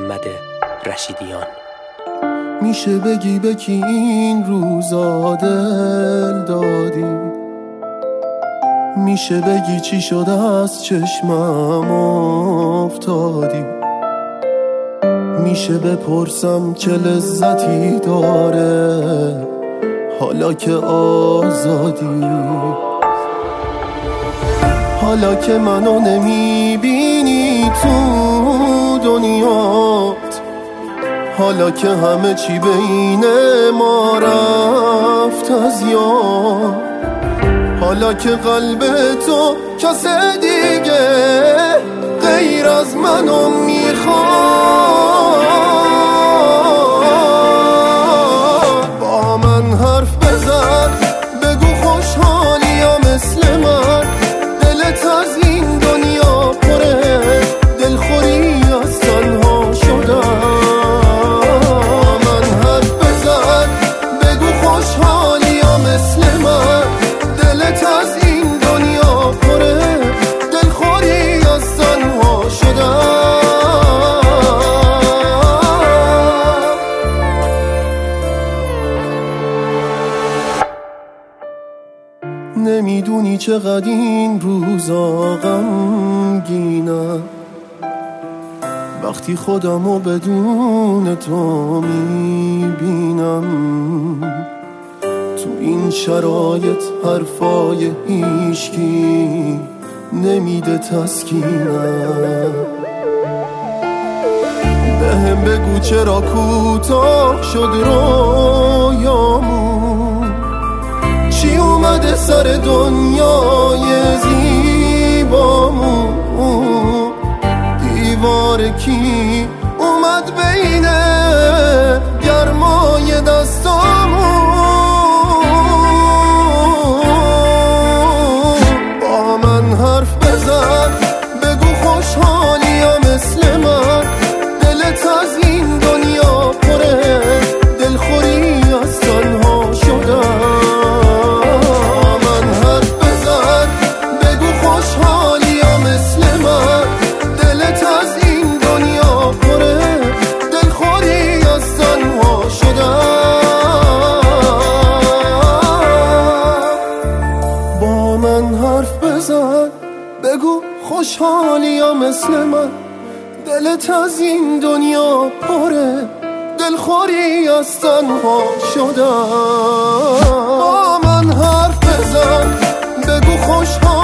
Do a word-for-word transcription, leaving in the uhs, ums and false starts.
محمد رشیدیان. میشه بگی به کی این روزا دل دادی؟ میشه بگی چی شد از چشمم افتادی؟ میشه بپرسم چه لذتی داره حالا که آزادی؟ حالا که منو نمیبینی تو دنیات، حالا که همه چی بین ما رفت از یاد، حالا که قلب تو کس دیگه غیر از منو میخواد، با من حرف بزن بگو خوشحالی یا مثل من، دلت از این دنیا پره دلخوری از تنها شدن. نمیدونی چقدر این روزا غمگینم، وقتی خودمو بدون تو میبینم. تو این شرایط حرفای هیچکی نمیده تسکینم. بهم بگو چرا کوتاه شد رویامون، چی اومده سر دنیای زیبامون، دیوار کی اومد بین گرمای دستامون. با من حرف بزن بگو خوشحالی یا مثل من، دلت از این دنیا پره دلخوری از تنها شدن. بگو خوشحالی یا مثل من، دلت از این دنیا پره دلخوری از تنها شدن. با من حرف بزن بگو خوشحالی